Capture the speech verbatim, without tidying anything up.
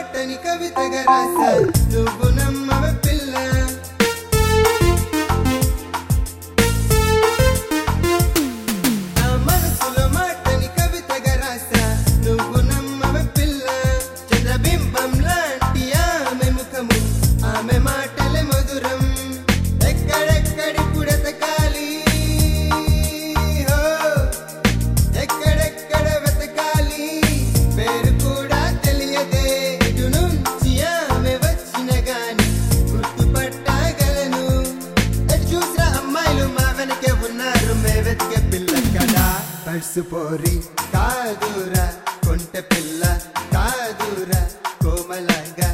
మాటని కవితగా రాసా నువ్వు నమ్మవ పిల్ల నా మనసులో మాటని కవితగా రాసా నువ్వు నమ్మవ పిల్ల చంద్రబింబం లాంటి ఆమె ముఖము ఆమె మాటలే మధురం ఎక్కడెక్కడి పుడతకాలి ఎక్కడెక్కడ వెతకాలి పేరు కూడా తెలియదే ఇటు నుంచి ఆమె వచ్చిన గాని గుర్తుపట్టగలను ఎటు చూసిన అమ్మాయిలు మా వెనకే ఉన్నారు మే వెతికే పిల్ల కదా పర్సుపోరి కాదురా కొంటె పిల్ల కాదురా కోమలంగా